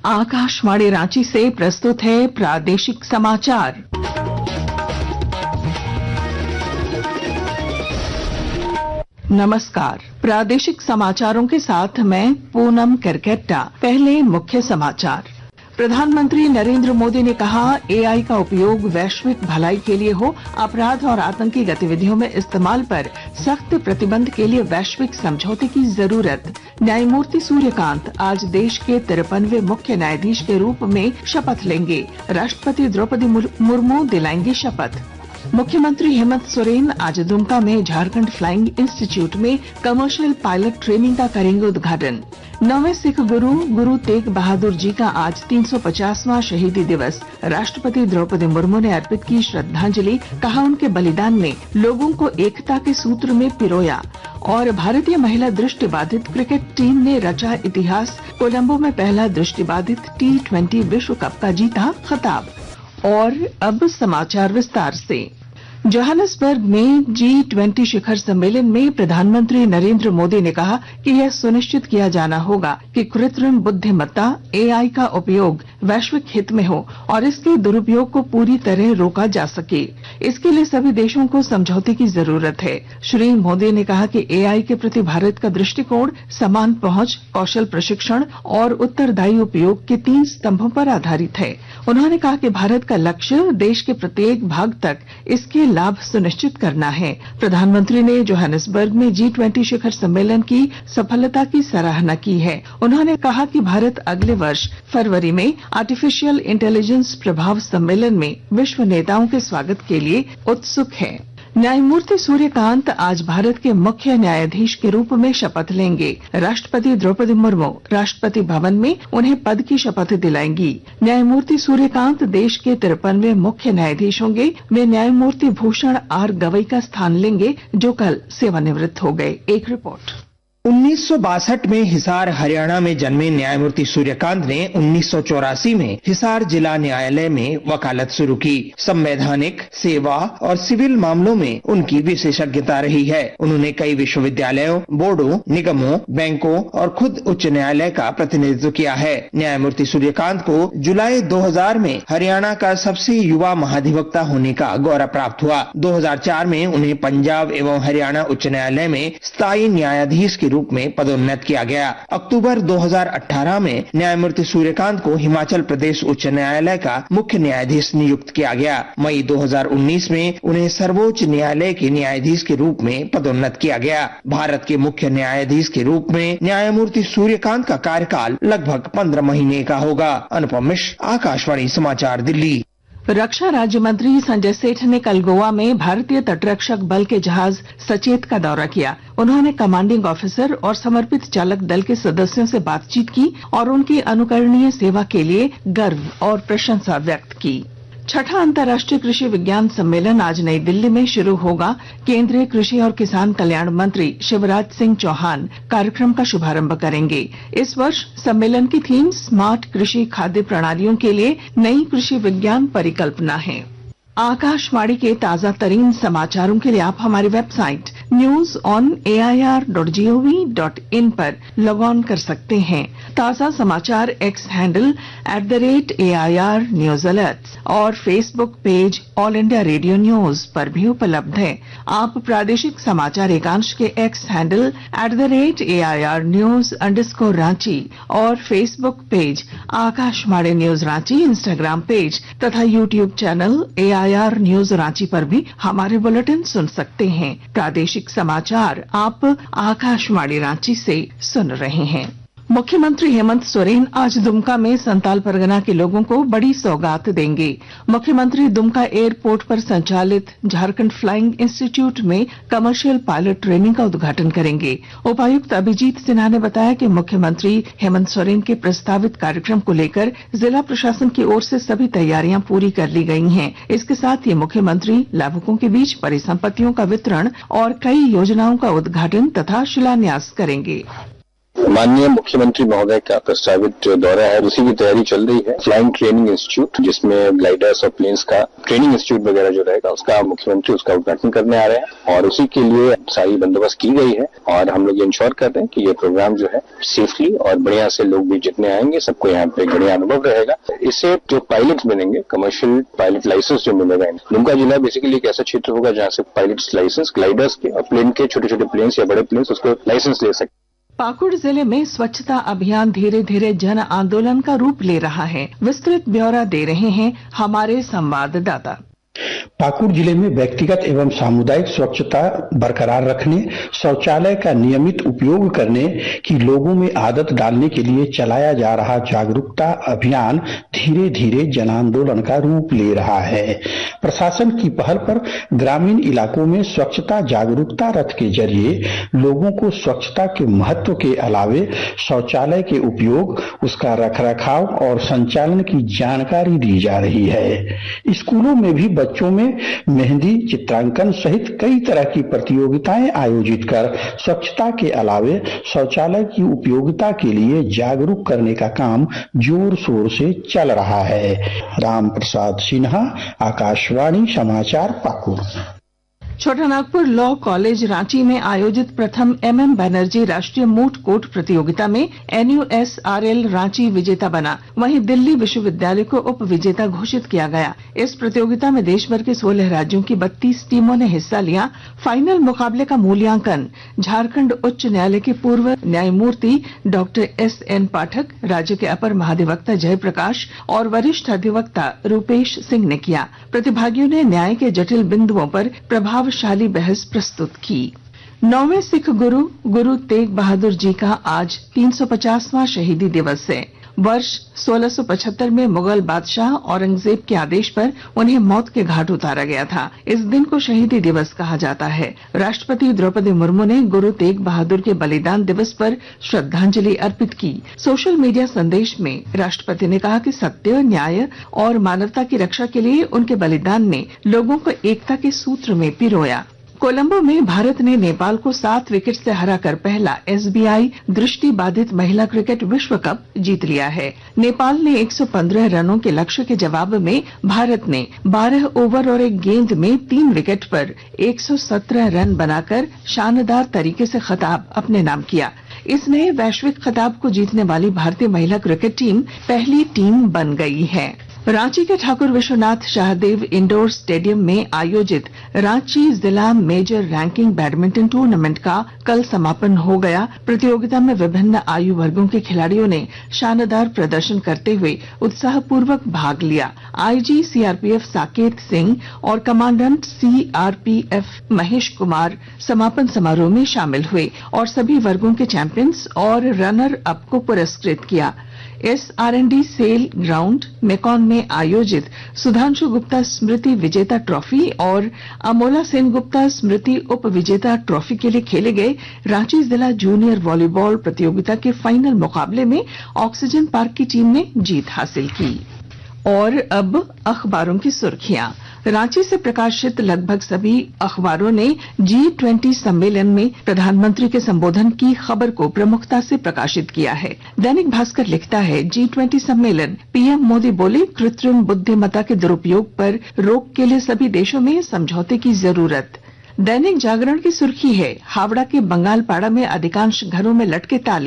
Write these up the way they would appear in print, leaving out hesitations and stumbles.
आकाशवाणी रांची से प्रस्तुत है प्रादेशिक समाचार। नमस्कार, प्रादेशिक समाचारों के साथ मैं पूनम करकेट्टा। पहले मुख्य समाचार। प्रधानमंत्री नरेंद्र मोदी ने कहा, एआई का उपयोग वैश्विक भलाई के लिए हो, अपराध और आतंकी गतिविधियों में इस्तेमाल पर सख्त प्रतिबंध के लिए वैश्विक समझौते की जरूरत। न्यायमूर्ति सूर्यकांत आज देश के 53वें मुख्य न्यायाधीश के रूप में शपथ लेंगे। राष्ट्रपति द्रौपदी मुर्मू दिलाएंगी शपथ। मुख्यमंत्री हेमंत सोरेन आज दुमका में झारखंड फ्लाइंग इंस्टीट्यूट में कमर्शियल पायलट ट्रेनिंग का करेंगे उद्घाटन। 9वें सिख गुरु तेग बहादुर जी का आज 350वां शहीदी दिवस। राष्ट्रपति द्रौपदी मुर्मू ने अर्पित की श्रद्धांजलि। कहा, उनके बलिदान ने लोगों को एकता के सूत्र में पिरोया। और भारतीय महिला दृष्टिबाधित क्रिकेट टीम ने रचा इतिहास। कोलंबो में पहला दृष्टिबाधित T20 विश्व कप का जीता खिताब। और अब समाचार विस्तार से। जोहानिसबर्ग में G20 शिखर सम्मेलन में प्रधानमंत्री नरेंद्र मोदी ने कहा कि यह सुनिश्चित किया जाना होगा कि कृत्रिम बुद्धिमत्ता एआई का उपयोग वैश्विक हित में हो और इसके दुरुपयोग को पूरी तरह रोका जा सके। इसके लिए सभी देशों को समझौते की जरूरत है। श्री मोदी ने कहा कि एआई के प्रति भारत का दृष्टिकोण समान पहुंच, कौशल प्रशिक्षण और उत्तरदायी उपयोग के 3 स्तंभों पर आधारित है। उन्होंने कहा कि भारत का लक्ष्य देश के प्रत्येक भाग तक इसके लाभ सुनिश्चित करना है। प्रधानमंत्री ने जोहानिसबर्ग में G20 शिखर सम्मेलन की सफलता की सराहना की है। उन्होंने कहा कि भारत अगले वर्ष फरवरी में आर्टिफिशियल इंटेलिजेंस प्रभाव सम्मेलन में विश्व नेताओं के स्वागत के लिए उत्सुक है। न्यायमूर्ति सूर्यकांत आज भारत के मुख्य न्यायाधीश के रूप में शपथ लेंगे। राष्ट्रपति द्रौपदी मुर्मू राष्ट्रपति भवन में उन्हें पद की शपथ दिलाएंगी। न्यायमूर्ति सूर्यकांत देश के 53वें मुख्य न्यायाधीश होंगे। वे न्यायमूर्ति भूषण आर गवई का स्थान लेंगे, जो कल सेवानिवृत्त हो गए। एक रिपोर्ट। 1962 में हिसार हरियाणा में जन्मे न्यायमूर्ति सूर्यकांत ने 1984 में हिसार जिला न्यायालय में वकालत शुरू की। संवैधानिक, सेवा और सिविल मामलों में उनकी विशेषज्ञता रही है। उन्होंने कई विश्वविद्यालयों, बोर्डों, निगमों, बैंकों और खुद उच्च न्यायालय का प्रतिनिधित्व किया है। न्यायमूर्ति सूर्यकांत को जुलाई 2000 में हरियाणा का सबसे युवा महाधिवक्ता होने का गौरव प्राप्त हुआ। 2004 में उन्हें पंजाब एवं हरियाणा उच्च न्यायालय में स्थायी न्यायाधीश के रूप में पदोन्नत किया गया। अक्टूबर 2018 में न्यायमूर्ति सूर्यकांत को हिमाचल प्रदेश उच्च न्यायालय का मुख्य न्यायाधीश नियुक्त किया गया। मई 2019 में उन्हें सर्वोच्च न्यायालय के न्यायाधीश के रूप में पदोन्नत किया गया। भारत के मुख्य न्यायाधीश के रूप में न्यायमूर्ति सूर्यकांत का कार्यकाल लगभग 15 महीने का होगा। अनुपम मिश्र, आकाशवाणी समाचार, दिल्ली। रक्षा राज्य मंत्री संजय सेठ ने कल गोवा में भारतीय तटरक्षक बल के जहाज सचेत का दौरा किया। उन्होंने कमांडिंग ऑफिसर और समर्पित चालक दल के सदस्यों से बातचीत की और उनकी अनुकरणीय सेवा के लिए गर्व और प्रशंसा व्यक्त की। 6ठा अंतर्राष्ट्रीय कृषि विज्ञान सम्मेलन आज नई दिल्ली में शुरू होगा। केंद्रीय कृषि और किसान कल्याण मंत्री शिवराज सिंह चौहान कार्यक्रम का शुभारंभ करेंगे। इस वर्ष सम्मेलन की थीम स्मार्ट कृषि खाद्य प्रणालियों के लिए नई कृषि विज्ञान परिकल्पना है। आकाशवाणी के ताजा तरीन समाचारों के लिए आप हमारी वेबसाइट newsonair.gov.in पर लॉग ऑन कर सकते हैं। ताजा समाचार X handle @AIR news alerts और Facebook page All India Radio news पर भी उपलब्ध है। आप प्रादेशिक समाचार एकांश के एक्स हैंडल @AIR न्यूज _ और Facebook page Akashvani news Ranchi, Instagram page तथा YouTube channel AIR news Ranchi पर भी हमारे बुलेटिन सुन सकते हैं। प्रादेशिक समाचार आप आकाशवाणी रांची से सुन रहे हैं। मुख्यमंत्री हेमंत सोरेन आज दुमका में संताल परगना के लोगों को बड़ी सौगात देंगे। मुख्यमंत्री दुमका एयरपोर्ट पर संचालित झारखंड फ्लाइंग इंस्टीट्यूट में कमर्शियल पायलट ट्रेनिंग का उद्घाटन करेंगे। उपायुक्त अभिजीत सिन्हा ने बताया कि मुख्यमंत्री हेमंत सोरेन के प्रस्तावित कार्यक्रम को लेकर जिला प्रशासन की ओर से सभी तैयारियां पूरी कर ली गई हैं। इसके साथ ही मुख्यमंत्री लाभुकों के बीच परिसंपत्तियों का वितरण और कई योजनाओं का उद्घाटन तथा शिलान्यास करेंगे। माननीय मुख्यमंत्री महोदय का प्रस्तावित जो दौरा है उसी की तैयारी चल रही है। फ्लाइंग ट्रेनिंग इंस्टीट्यूट, जिसमें ग्लाइडर्स और प्लेन्स का ट्रेनिंग इंस्टीट्यूट वगैरह जो रहेगा, उसका मुख्यमंत्री उसका उद्घाटन करने आ रहे हैं और उसी के लिए सारी बंदोबस्त की गई है। और हम लोग ये इंश्योर कर रहे हैं कि ये प्रोग्राम जो है सेफली और बढ़िया से लोग भी जितने आएंगे सबको यहाँ पे बढ़िया अनुभव रहेगा। इससे जो पायलट्स बनेंगे, कमर्शियल पायलट लाइसेंस जो मिलेगा, दुमका जिला बेसिकली एक ऐसा क्षेत्र होगा जहाँ से पायलट्स लाइसेंस, ग्लाइडर्स के और प्लेन के, छोटे छोटे प्लेन्स या बड़े प्लेन्स, उसको लाइसेंस ले सकते। पाकुड़ जिले में स्वच्छता अभियान धीरे धीरे जन आंदोलन का रूप ले रहा है। विस्तृत ब्यौरा दे रहे हैं हमारे संवाददाता। पाकुड़ जिले में व्यक्तिगत एवं सामुदायिक स्वच्छता बरकरार रखने, शौचालय का नियमित उपयोग करने की लोगों में आदत डालने के लिए चलाया जा रहा जागरूकता अभियान धीरे धीरे जन आंदोलन का रूप ले रहा है। प्रशासन की पहल पर ग्रामीण इलाकों में स्वच्छता जागरूकता रथ के जरिए लोगों को स्वच्छता के महत्व के अलावे शौचालय के उपयोग, उसका रखरखाव और संचालन की जानकारी दी जा रही है। स्कूलों में भी बच्चों में मेहंदी, चित्रांकन सहित कई तरह की प्रतियोगिताएं आयोजित कर स्वच्छता के अलावे शौचालय की उपयोगिता के लिए जागरूक करने का काम जोर शोर से चल रहा है। राम प्रसाद सिन्हा, आकाशवाणी समाचार, पाकुड़। छोटानागपुर लॉ कॉलेज रांची में आयोजित प्रथम MM बनर्जी राष्ट्रीय मूट कोर्ट प्रतियोगिता में NUSRL रांची विजेता बना। वहीं दिल्ली विश्वविद्यालय को उप विजेता घोषित किया गया। इस प्रतियोगिता में देश भर के 16 राज्यों की 32 टीमों ने हिस्सा लिया। फाइनल मुकाबले का मूल्यांकन झारखंड उच्च न्यायालय के पूर्व न्यायमूर्ति डॉक्टर SN पाठक, राज्य के अपर महाधिवक्ता जयप्रकाश और वरिष्ठ अधिवक्ता रूपेश सिंह ने किया। प्रतिभागियों ने न्याय के जटिल बिंदुओं पर प्रभावशाली बहस प्रस्तुत की। 9वें सिख गुरु तेग बहादुर जी का आज 350वां शहीदी दिवस है। वर्ष 1675 में मुगल बादशाह औरंगजेब के आदेश पर उन्हें मौत के घाट उतारा गया था। इस दिन को शहीदी दिवस कहा जाता है। राष्ट्रपति द्रौपदी मुर्मू ने गुरु तेग बहादुर के बलिदान दिवस पर श्रद्धांजलि अर्पित की। सोशल मीडिया संदेश में राष्ट्रपति ने कहा कि सत्य, न्याय और मानवता की रक्षा के लिए उनके बलिदान ने लोगों को एकता के सूत्र में पिरोया। कोलंबो में भारत ने नेपाल को 7 विकेट से हराकर पहला SBI दृष्टि बाधित महिला क्रिकेट विश्व कप जीत लिया है। नेपाल ने 115 रनों के लक्ष्य के जवाब में भारत ने 12 ओवर और 1 गेंद में 3 विकेट पर 117 रन बनाकर शानदार तरीके से खिताब अपने नाम किया। इस नए वैश्विक खिताब को जीतने वाली भारतीय महिला क्रिकेट टीम पहली टीम बन गई है। रांची के ठाकुर विश्वनाथ शाहदेव इंडोर स्टेडियम में आयोजित रांची जिला मेजर रैंकिंग बैडमिंटन टूर्नामेंट का कल समापन हो गया। प्रतियोगिता में विभिन्न आयु वर्गों के खिलाड़ियों ने शानदार प्रदर्शन करते हुए उत्साहपूर्वक भाग लिया। IG CRPF साकेत सिंह और कमांडेंट CRPF महेश कुमार समापन समारोह में शामिल हुए और सभी वर्गों के चैंपियंस और रनर अप को पुरस्कृत किया। SRND सेल ग्राउंड मेकॉन में आयोजित सुधांशु गुप्ता स्मृति विजेता ट्रॉफी और अमोला सेन गुप्ता स्मृति उप विजेता ट्रॉफी के लिए खेले गए रांची जिला जूनियर वॉलीबॉल प्रतियोगिता के फाइनल मुकाबले में ऑक्सीजन पार्क की टीम ने जीत हासिल की। और अब अखबारों की सुर्खियां। रांची से प्रकाशित लगभग सभी अखबारों ने G20 सम्मेलन में प्रधानमंत्री के संबोधन की खबर को प्रमुखता से प्रकाशित किया है। दैनिक भास्कर लिखता है G20 सम्मेलन, PM मोदी बोले कृत्रिम बुद्धिमत्ता के दुरुपयोग पर रोक के लिए सभी देशों में समझौते की जरूरत। दैनिक जागरण की सुर्खी है हावड़ा के बंगालपाड़ा में अधिकांश घरों में लटके ताले,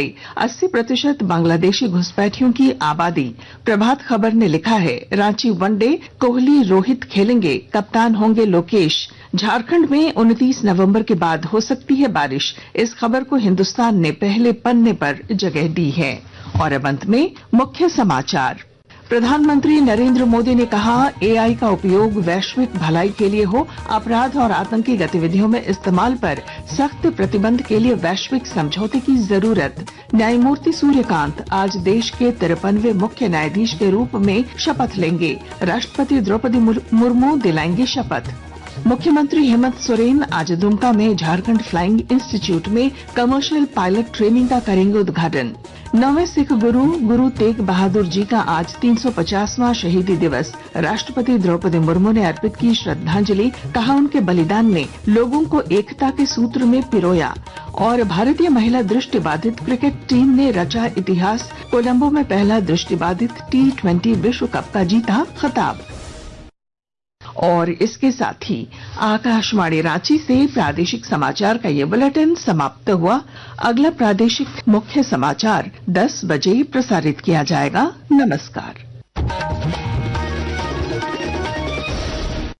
80% बांग्लादेशी घुसपैठियों की आबादी। प्रभात खबर ने लिखा है रांची वनडे, कोहली रोहित खेलेंगे, कप्तान होंगे लोकेश। झारखंड में 29 नवंबर के बाद हो सकती है बारिश। इस खबर को हिंदुस्तान ने पहले पन्ने पर जगह दी है। और अब अंत में मुख्य समाचार। प्रधानमंत्री नरेंद्र मोदी ने कहा AI का उपयोग वैश्विक भलाई के लिए हो, अपराध और आतंकी गतिविधियों में इस्तेमाल पर सख्त प्रतिबंध के लिए वैश्विक समझौते की जरूरत। न्यायमूर्ति सूर्यकांत आज देश के 53वें मुख्य न्यायाधीश के रूप में शपथ लेंगे। राष्ट्रपति द्रौपदी मुर्मू दिलाएंगे शपथ। मुख्यमंत्री हेमंत सोरेन आज दुमका में झारखंड फ्लाइंग इंस्टीट्यूट में कमर्शियल पायलट ट्रेनिंग का करेंगे उद्घाटन। 9वें सिख गुरु तेग बहादुर जी का आज 350वां शहीदी दिवस। राष्ट्रपति द्रौपदी मुर्मू ने अर्पित की श्रद्धांजलि, कहा उनके बलिदान ने लोगों को एकता के सूत्र में पिरोया। और भारतीय महिला दृष्टिबाधित क्रिकेट टीम ने रचा इतिहास, कोलंबो में पहला दृष्टिबाधित T20 विश्व कप का जीता खिताब। और इसके साथ ही आकाशवाणी रांची से प्रादेशिक समाचार का ये बुलेटिन समाप्त हुआ। अगला प्रादेशिक मुख्य समाचार 10 बजे प्रसारित किया जाएगा। नमस्कार।